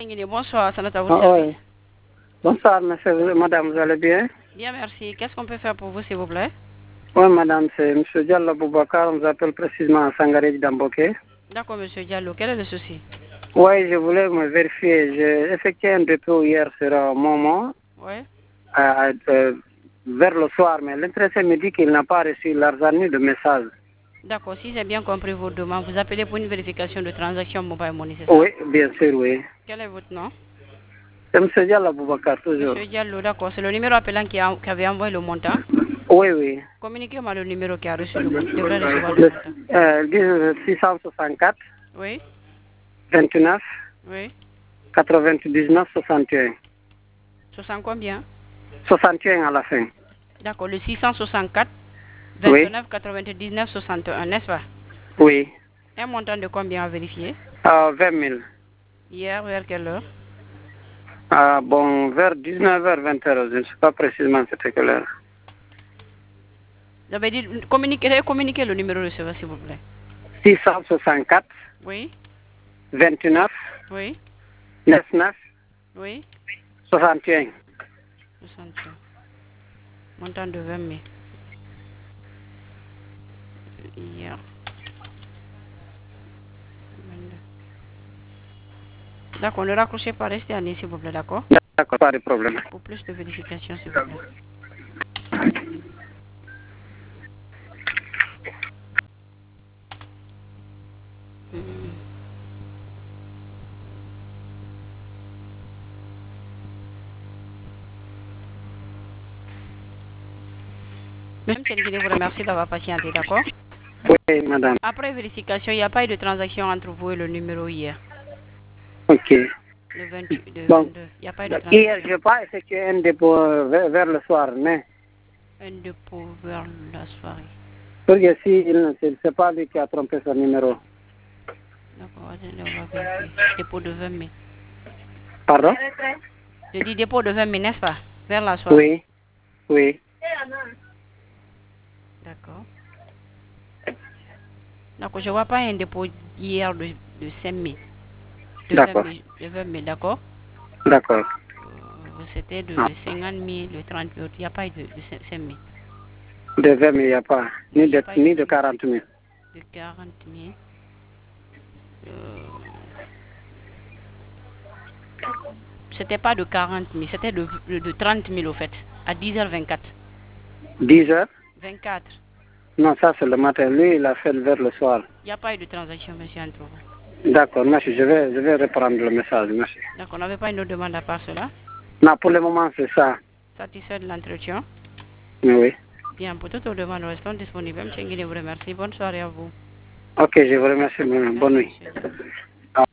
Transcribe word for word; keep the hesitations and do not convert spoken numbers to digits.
Bonsoir, Sanata, à votre Ah, service. oui. Bonsoir, monsieur, madame, vous allez bien? Bien, merci. Qu'est-ce qu'on peut faire pour vous, s'il vous plaît? Oui, madame, c'est monsieur Diallo Boubacar, on vous appelle précisément à Sangaré d'Amboké. D'accord, monsieur Diallo, quel est le souci? Oui, je voulais me vérifier. J'ai effectué un dépôt hier sur un moment, Oui. à, euh, vers le soir, mais l'intéressé me dit qu'il n'a pas reçu l'argent ni de message. D'accord, si j'ai bien compris vos demandes, vous appelez pour une vérification de transaction mobile money, c'est ça? Oui, bien sûr, oui. Quel est votre nom? C'est monsieur Diallo Boubacar, toujours. Monsieur Diallo, d'accord, c'est le numéro appelant qui, a, qui avait envoyé le montant. Oui, oui. Communiquez-moi le numéro qui a reçu le montant, devrait recevoir le Le, montant. euh, six cent soixante-quatre, Oui, vingt-neuf, oui. quatre-vingt-dix-neuf, soixante et un. soixante combien? soixante et un à la fin. D'accord, le six cent soixante-quatre, Oui, vingt-neuf, quatre-vingt-dix-neuf, soixante et un, n'est-ce pas? oui. Un montant de combien à vérifier? À vingt mille. Hier, vers quelle heure? Ah, bon, vers dix-neuf heures, vingt heures, je ne sais pas précisément c'était quelle heure. J'avais dit, communiquez, communiquez le numéro de receveur, s'il vous plaît. six cent soixante-quatre, Oui, vingt-neuf, oui, quatre-vingt-dix-neuf, oui. soixante et un. soixante. Montant de vingt mille. Hier. D'accord, ne raccrochez pas, restez à Nice, s'il vous plaît, d'accord? D'accord, pas de problème. Pour plus de vérification, s'il vous plaît. Hmm. Monsieur Mchenguine vous remercie d'avoir patienté, d'accord? Oui, madame. Après vérification, il n'y a pas eu de transaction entre vous et le numéro hier. Ok. Le vingt-huit, le Donc, vingt-deux. Il n'y a pas eu de hier, transaction. je n'ai pas effectué un dépôt euh, vers, vers le soir, mais Un dépôt vers la soirée. parce que si il ne c'est pas lui qui a trompé son numéro. D'accord, attendez, on va vérifier. Dépôt de vingt mille. Pardon? Je dis dépôt de vingt mille, n'est-ce pas? Vers la soirée. Oui, oui. D'accord. D'accord, je ne vois pas un dépôt hier de, de cinq mille. De vingt D'accord, mille, de vingt mille, d'accord? d'accord. Euh, C'était de Ah. cinquante mille, de trente mille. Il n'y a pas eu de, de cinq mille. De vingt mille, il n'y a pas. Non, Ni il n'y a de, pas eu ni de de vingt mille. quarante mille. De quarante mille. Euh, c'était pas de quarante mille, c'était de, de, de trente mille au fait, à dix heures vingt-quatre. dix heures? vingt-quatre. Non, ça c'est le matin. Lui, il a fait vers le soir. Il n'y a pas eu de transaction, monsieur, entre vous. D'accord, merci. Je vais, je vais reprendre le message. Merci. Donc, on n'avait pas une autre demande à part cela. Non, pour le moment, c'est ça. Satisfait de l'entretien. Mais oui. Bien, pour toute autre demande, restons disponibles. M. Nguyen vous remercie. Bonne soirée à vous. Ok, je vous remercie. Bonne Merci, nuit. monsieur Diallo.